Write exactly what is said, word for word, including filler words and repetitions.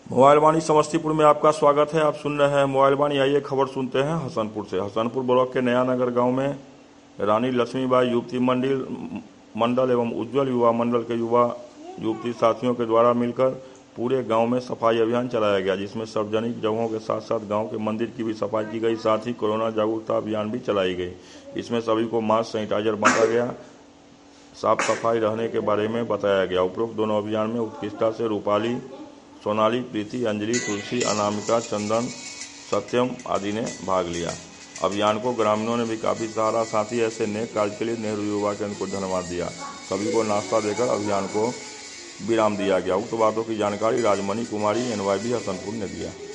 Mobile वाणी समस्तीपुर में आपका स्वागत है। आप सुन रहे हैं मोबाइल वाणी। आइए खबर सुनते हैं हसनपुर से। हसनपुर ब्लॉक के नया नगर गांव में रानी लक्ष्मीबाई युवती मंडल मंडल एवं उज्जवल युवा मंडल के युवा युवती साथियों के द्वारा मिलकर पूरे गांव में सफाई अभियान चलाया गया, जिसमें सार्वजनिक जगहों के साथ साथ गांव के मंदिर की भी सफाई की गई। साथ ही कोरोना जागरूकता अभियान भी चलाई गई। इसमें सभी को मास्क सैनिटाइजर बांटा गया, साफ सफाई रहने के बारे में बताया गया। उपरोक्त दोनों अभियान में उत्कृष्टता से रूपाली, सोनाली, प्रीति, अंजलि, तुलसी, अनामिका, चंदन, सत्यम आदि ने भाग लिया। अभियान को ग्रामीणों ने भी काफी सराहा। साथ ही ऐसे नेक कार्य के लिए नेहरू युवा केंद्र को धन्यवाद दिया। सभी को नाश्ता देकर अभियान को विराम दिया गया। उक्त बातों की जानकारी राजमणि कुमारी एनवाईबी हसनपुर ने दिया।